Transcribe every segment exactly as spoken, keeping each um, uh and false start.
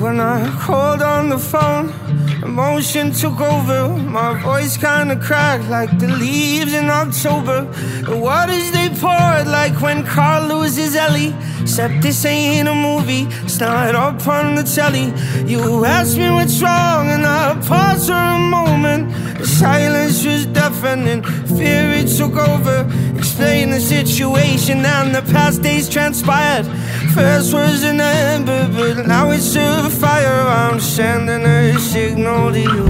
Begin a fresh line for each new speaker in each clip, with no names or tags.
When I called on the phone, emotion took over. My voice kinda cracked like the leaves in October. The waters they poured like when Carl loses Ellie. Except this ain't a movie, it's not up on the telly. You asked me what's wrong and I paused for a moment. The silence was deafening, fear it took over. Explain the situation and the past days transpired. First was an ember, but now it's a fire. I'm sending a signal to you.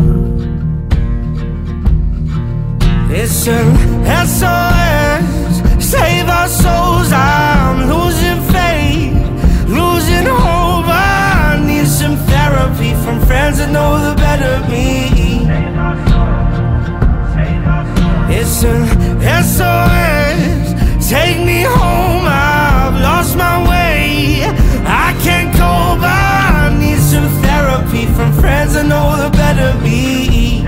It's an S O S, save our souls. I'm losing faith, losing hope. I need some therapy from friends that know the better me. It's an S O S, take me home. I've lost my way, I can't go back. I need some therapy from friends that know the better me.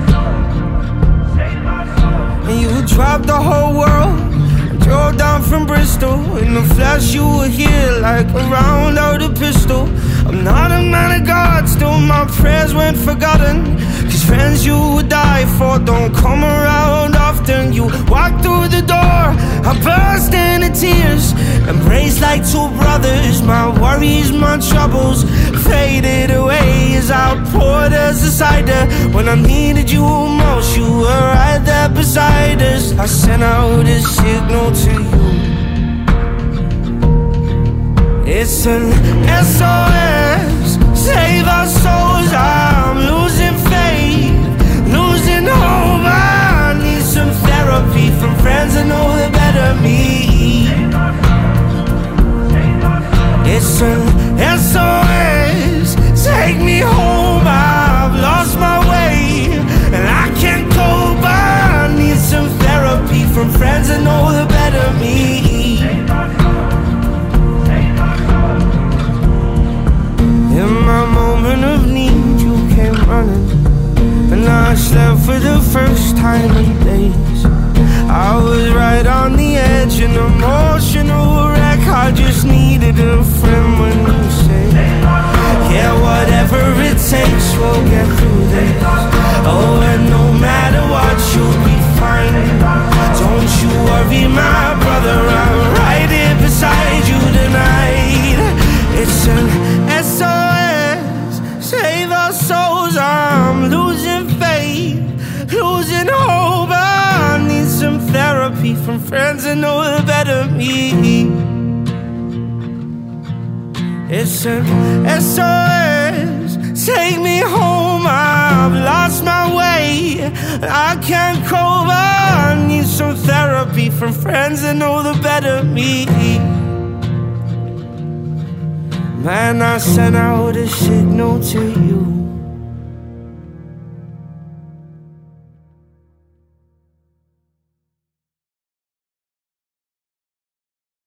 And you dropped the whole world, drove down from Bristol. In the flash you were here like a round out of pistol. I'm not a man of God, still my prayers weren't forgotten. Cause friends you would die for don't come around often. You walked through the door, I burst into tears, embraced like two brothers. My worries, my troubles faded away as I poured us a cider. When I needed you most, you were right there beside us. I sent out a signal to you. It's an S O S, save our souls. I'm losing faith, losing hope. I need some therapy from friends that know the better me. It's an S O S, take me home. I've lost my way and I can't go back. I need some therapy from friends that know the better me. In my moment of need, you came running, and I slept for the first time in days. I was right on the edge, an emotional wreck. I just needed a friend when you said, yeah, whatever it takes, we'll get through this. Oh, and no matter what, you'll be fine. Don't you worry, my brother, I'm right here beside you tonight. It's an S O S, save our souls. I'm losing faith, losing hope. I need some therapy from friends that know the better me. It's an S O S, take me home. I've lost my way, I can't cope. I need some therapy from friends that know the better me. Man, I sent out a signal to you.